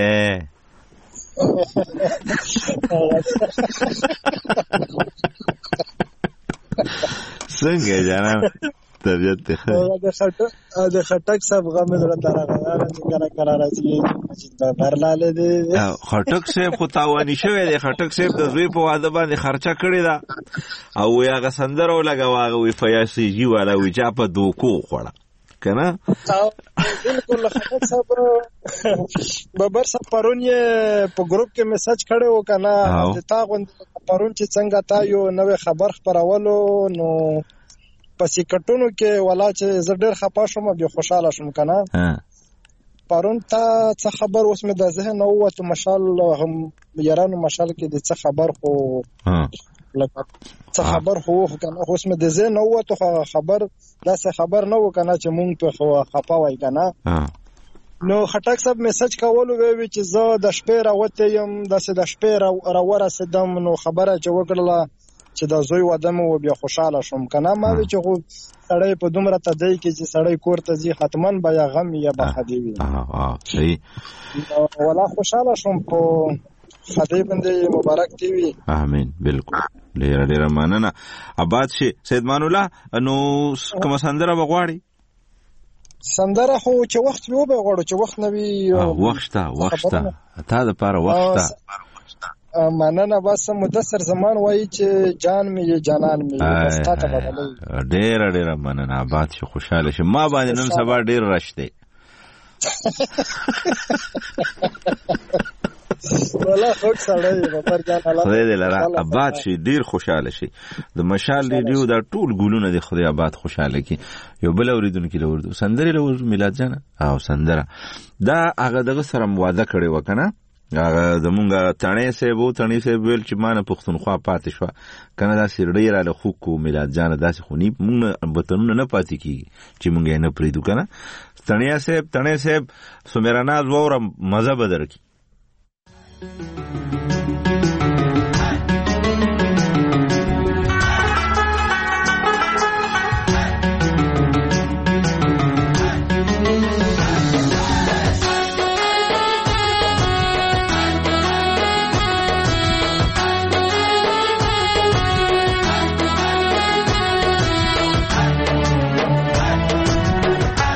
څنګه جانا طبیعت ته د خټک د خټک صاحب غو مې درته راغلی څنګه کار راځي مجید بابر لاله دی. خټک صاحب خو تاوانی شوی دی. خټک صاحب د زوی په واده باندې خرچه کړی دا او هغه سندره ولګاوه وی فیاسی جی والا وی چا په دوکو خوړه کنه. بالکل خټک صاحب بابر صاحب پرون یې په ګروپ کې میسج کړو کنه چې تا غوند پرون چې څنګه تا یو نوې خبر خبرولو نو پسې کټونو کې ولا چې زه ډېر خپه شوم بیا خوشاله شوم کنه. پرون تا څه خبر اوس مې د ذهن نه ووته مشال هم یارانو مشال کې د څه خبر خو لکه څه خبر خو کنه اوس مې د ذهن نه ووته خبر داسې خبر نه و کنه چې مونږ په خپه وای کنه. نو خټک صاحب میسج کولو وی چې زه د شپې راوته یم داسې د شپې را ورسېدم نو خبره چې وکړله چې دا زوی واده مو بیا خوشاله شوم کنه. ما وی چې خو سړی په دومره تدای کې چې سړی کور ته ځي حتمان به یا غم یا به خدي وي. اه صحیح ولا خوشاله شوم په خدای باندې مبارک دی وي. امين بالکل ډیر ډیر مننه. آباد شي سید مان الله. نو کوم سندره بغواړي؟ سندره خو چې وخت وي به غواړو چې وخت نه وي وخت وخت تا د پاره وخت مننه. بس مدثر زمان وایي چې جان مې جانان مې بس تا ته بدلې. ډېر ډېر مننه. آباد شي خوشاله شي. ما باندې نن سبا ډېر راشته ولا خوښ سړی بابر جان الله خدای دې لاره آباد شي ډېر خوشاله شي. د مشال ریډیو دا ټول ګلونه د خدای آباد خوشاله کی. یو بل اوریدونکو له ورته سندره له میلاد جان او سندره دا هغه دغه سره واده کړي وکنه. هغه زمونږه تڼې صاحب او تڼې صاحب ویل چې مانه پښتونخوا پاتې شو کنه. دا سړی را له خو کو میلاد جان داسې خونی مونږ بتنونه نه پاتې کیږي چې مونږ یې نه پریدو کنه. تڼې صاحب تڼې صاحب سومرنا زوره مزه بدر کی.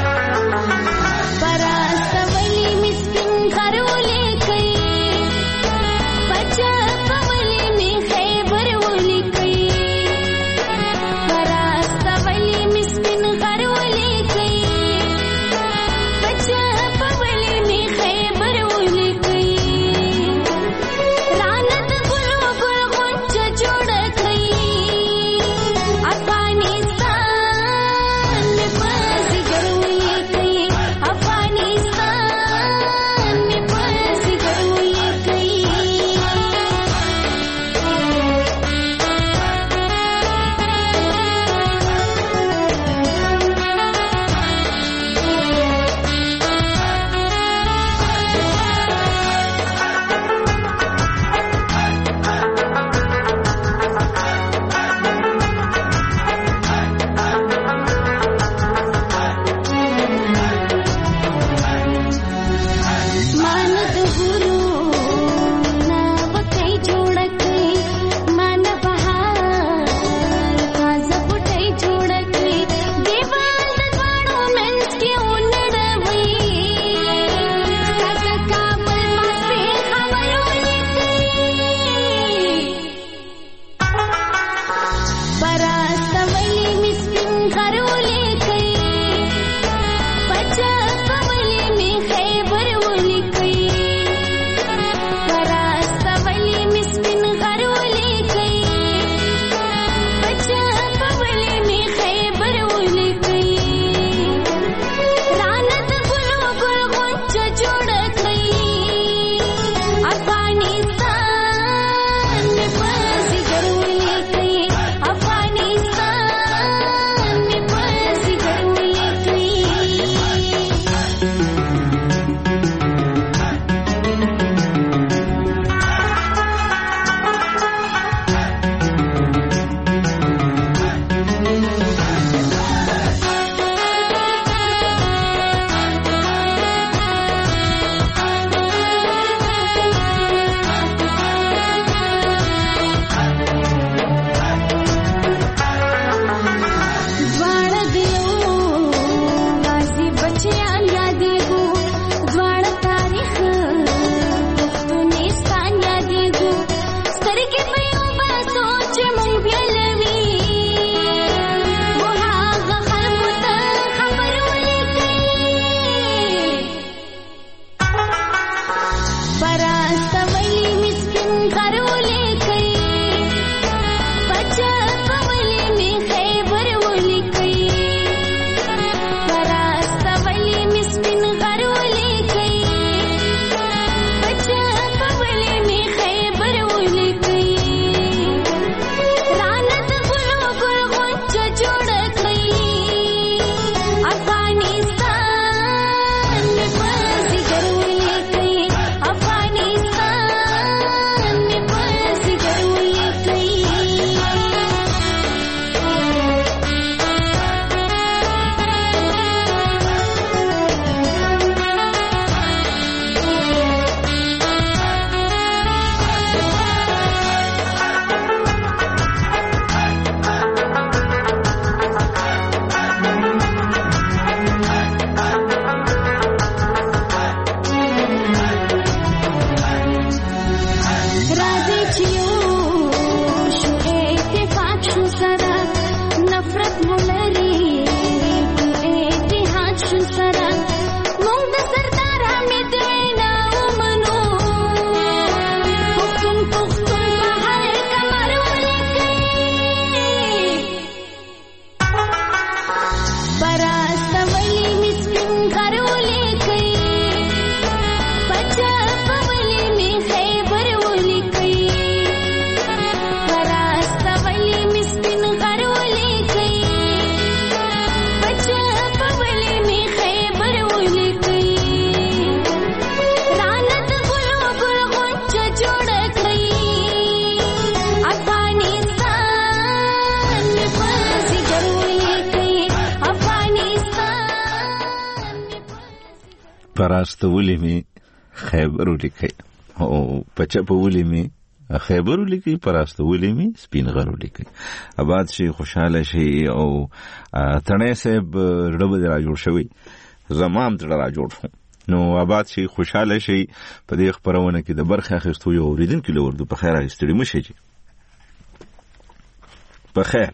پرا سولی مسکین خرولې کوي پراستولی می خیبر ولیکي او پچپولی می خیبر ولیکي پراستولی می سپین غر ولیکي. آباد شي، خوشاله شي او تڼې صاحب رډب را جوړ شوی، زمام تړه را جوړ شو. نو آباد شي، خوشاله شي. په دې خبرونه کې د برخه اخیستو یو اوریدونکي لوردو په خیر اخیستړي مشي جی په خیر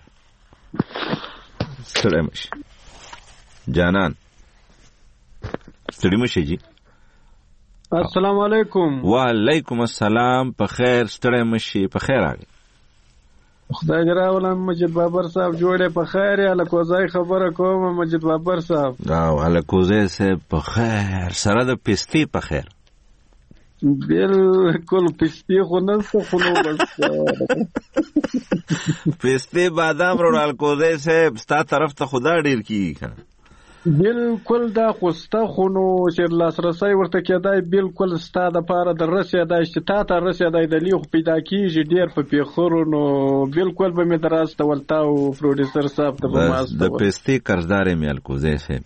ستړی مشي جانان ستړي مشي جی. السلام علیکم. وعلیکم السلام. په خیر ستړی مشي په خیر راغی. خدای دې راولم مجید بابر صاحب جوړه په خیر یا لکوزای خبره کوم مجید بابر صاحب. دا لکوزای صاحب په خیر سره د پستی په خیر. بالکل پستی خو نه څه خو نو بس پستی بادام رو لکوزای صاحب ستا طرف ته خدا ډیر کیږي. بالکل دا خوسته خو نو چې لاسرسي ورته کېدای بالکل ستا د پاره د رسېدای چې تا ته رسېدای د لیخ پیدا کیږي ډیر په پیخورو نو بالکل به مې دراسته ولتا او پروډوسر صاحب ته به ماسته د پستی قرضدار مې الکوزه صاحب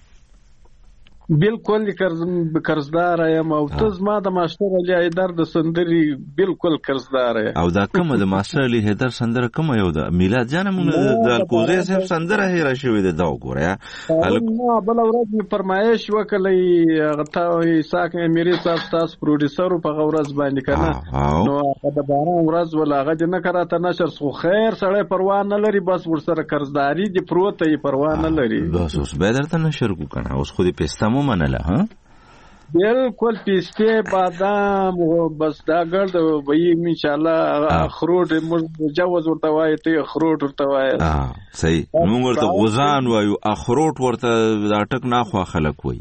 بالکل قرض قرضدار یم او ته زما د ماستر علي حیدر د سندري بالکل قرضدار یم. او دا کومه د ماستر علي حیدر سندره کومه یو د میلاد جان مونږ د الکوزه صاحب سندره هیره شوې ده دا وګوره. نو بل ورځ می فرمایش وکړی غته ساک اميري صاحب تاسو پروډوسر په غورز باندې کنه نو د باران ورځ ولا غد نه کراته نشر خو خیر سړی پروا نه لري بس ورسره قرضداري دی پروت یې پروا نه لري بس اوس به درته نشر کو کنه اوس خو دې پسته منله ها بالکل پیسته بادام بس دا ګرد وي ان شاء الله اخروټ مجوز ورته وای ته اخروټ ورته وای اه صحیح موږ ورته غوزان وایو اخروټ ورته دا ټک نه خو خلک وای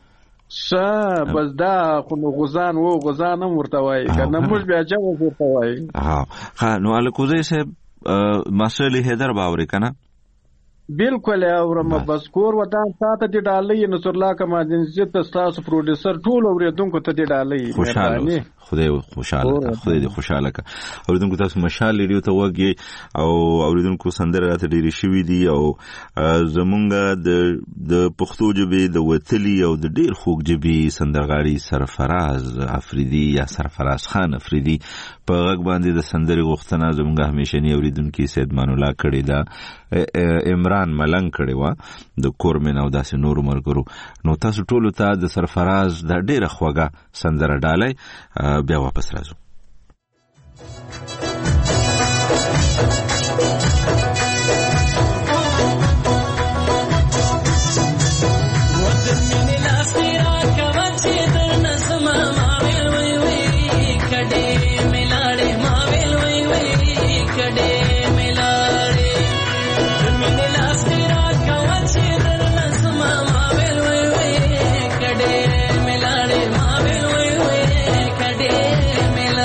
ش بس دا خو غوزان وو غوزان هم ورته وای کنه موږ بیا جوز ورته وای. ها ها نو الکوزی صاحب مسئله هدر باوري کنه بالکل اورم بس کور ودان ساته دی ډالۍ نصر الله کما جنزت تاسو پروډوسر ټول اوریدونکو ته دی ډالۍ خوشاله خدای خوشاله خدای دې خوشاله کا اوریدونکو تاسو مشال ریډیو ته وګي او اوریدونکو سندره راته ډیری شوې دي او زمونږ د د پښتو ژبې د وتلی او د ډیر خوږ ژبې سندرغاړي سرفراز افریدي یا سرفراز خان افریدي په غږ باندې د سندري غوښتنه زمونږ همیشنی اوریدونکو سید مان الله کړي دا عمران ملنګ کړي وا د کورمن او داسې نور مرګرو. نو تاسو ټول ته د سرفراز د ډیره خوږه سندره ډالۍ بیا واپس راځو. Mela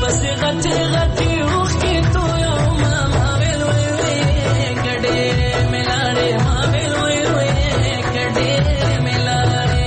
داسې غټې غټې اوښکې تویوم ما ویل وی وی که ډېرې مې لاړې ما ویل وی وی که ډېرې مې لاړې.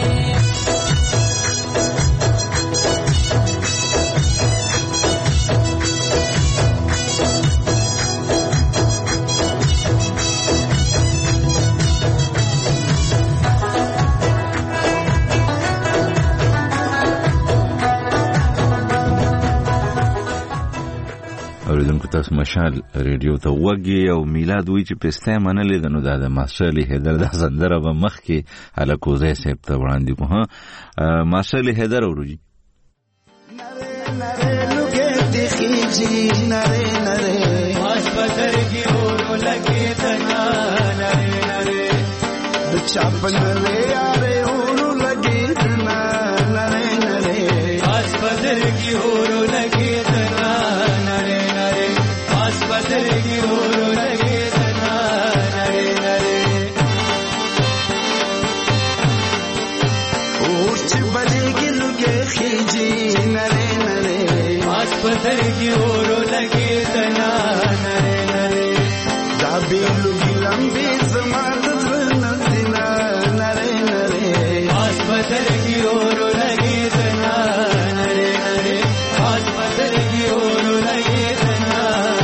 اوریدونکو تاسو مشال ریډیو ته وګي او میلاد وی چې پسته منلې د نو د ماستر علی حیدر د زندره به مخ کې الکوزه سیب ته وړاندې کو ها ماستر علی حیدر اوروجی نره لوګه د خيجي نره نره واش بدر کی اورو لګي تنا نره نره د چاپن له یاره اورو لګي تنا نره نره واش بدر کی اورو لګي تنا بدرگی اورو لگی تنا نرے نرے اورچ بدرگی لگے خیجی نرے نرے آس بدرگی اورو لگی تنا نرے نرے دابی لگی لمبی زمان درنزینا نرے نرے آس بدرگی اورو لگی تنا نرے نرے آس بدرگی اورو لگی تنا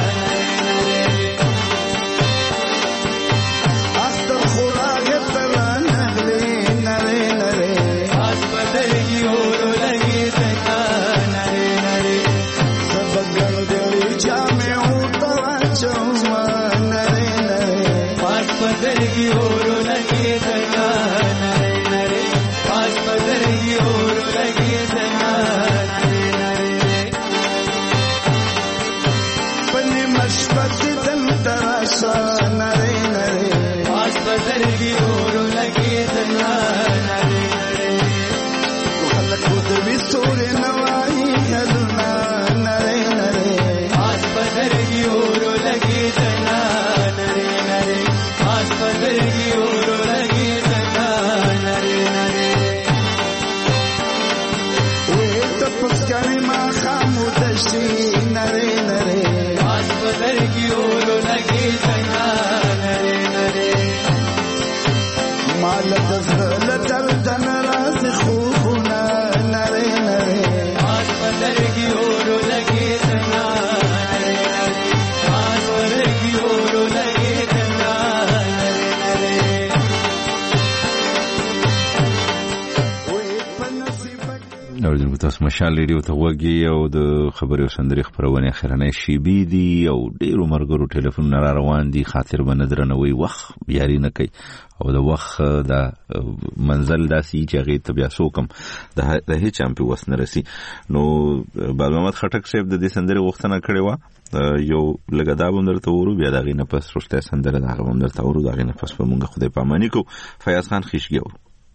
تاسو مشال ریډیو ته وګي او د خبري او سندري خبرونه خیرنه شیبي دي او ډیرو مرګرو ټلیفون را روان دي خاطر بندرنوي وخت یاري نه کوي او د وخت د منزل داسي چې غي ته بیا سوکم د هیڅ هم په وسنه رسي نو بال محمد خټک صاحب د دې سندري غوښتنه کړې و یو لګدا بندرته ورو بیا دغه نه پس رښتیا سندره دغه بندرته ورو دغه نه پس په مونږ خدای پامانی کو فیاض خان خیشګو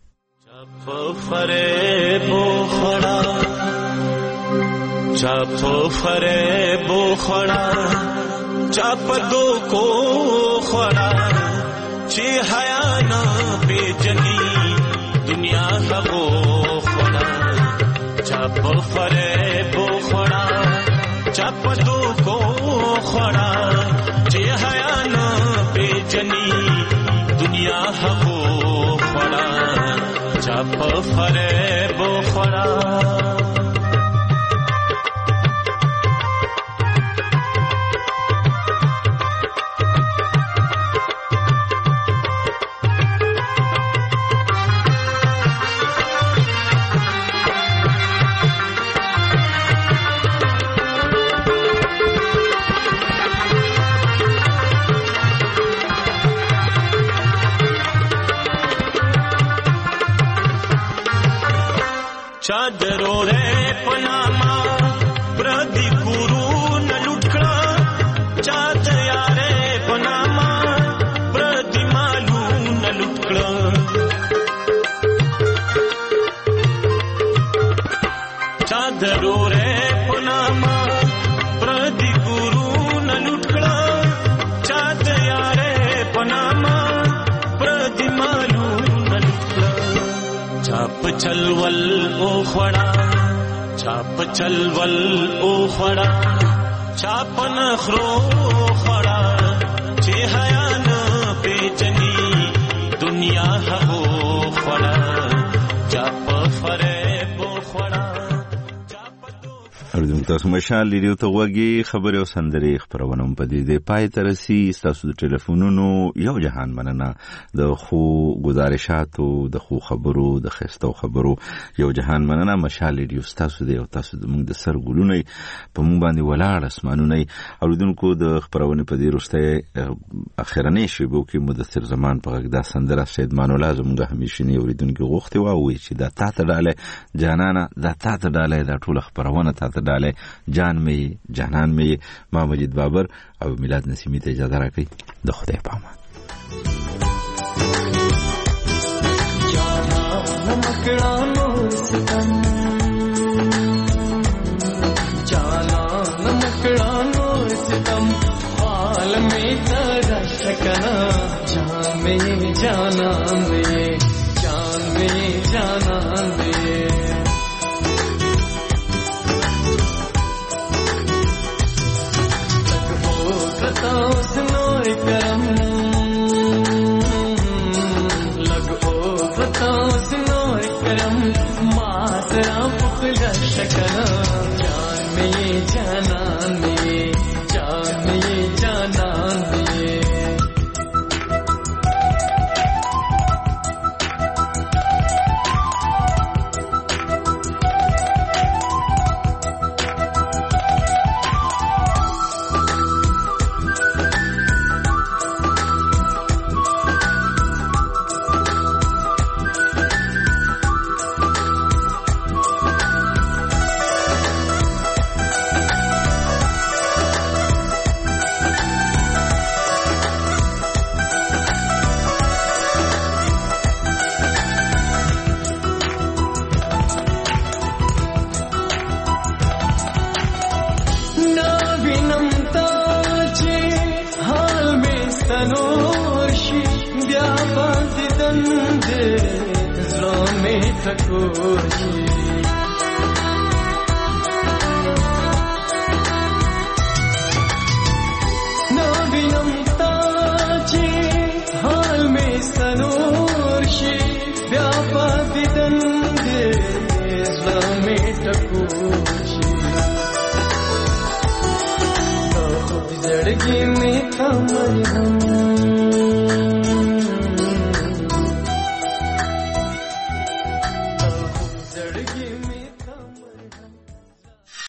فریب خړا چاپ فریب خړا چاپ دو کو خړا چې حیا نه پیجنی دنیا هغو خړا چاپ فریب خړا چاپ دو کو خړا چې حیا نه پیجنی دنیا هغو خړا چاپ فریب خورا चादरो रे पनामा प्रदी गुरु न लुटकड़ा चाद यारे पनामा प्रदी मालू न लुटकड़ा चादरो रे पनामा प्रदी गुरु न लुटकड़ा चाद यारे पनामा प्रदी मालू न लुटकड़ा चाप चलवल ओ खड़ा چاپ چلول او خړا چاپ نخرو خړا چې حیا نه پیچني دنیا هغو خړا چاپ فریب خړا اردو تاسو مشال لیدو ته وګي خبره او سندري خبرونه په دې د پای ترسي تاسو د ټلیفونونو یو جهان مننه د خو گزارشاتو د خو خبرو د خستو خبرو یو جهان مننه مشال لیدو تاسو د تاسو د موږ د سر ګلونه په موږ باندې ولاړ اسمانونه اوریدونکو د خبرونه په دې روسته اخرنی شیبو کې مدثر زمان په غږ د سندره سید مان الله زموږ همیشنی اوریدونکو غوښتي واوي چې دا تاسو ډاله جانانه دا تاسو ډاله دا ټول خبرونه تاسو ډاله جان می جانان می ما مجید بابر او میلاد نسیمی ته اجازه راکړئ د خدای په امان. جانان مکړانو ستم جانان مکړانو ستم حال می تر شکنا جان می جانان می جان می جانان می سنور کرم لگو بتاؤ سنور کرم ماسرا پخلا شکنا جان میں جانان میں جان میں جانان میں بیا باندې دند زړه مې تکوشي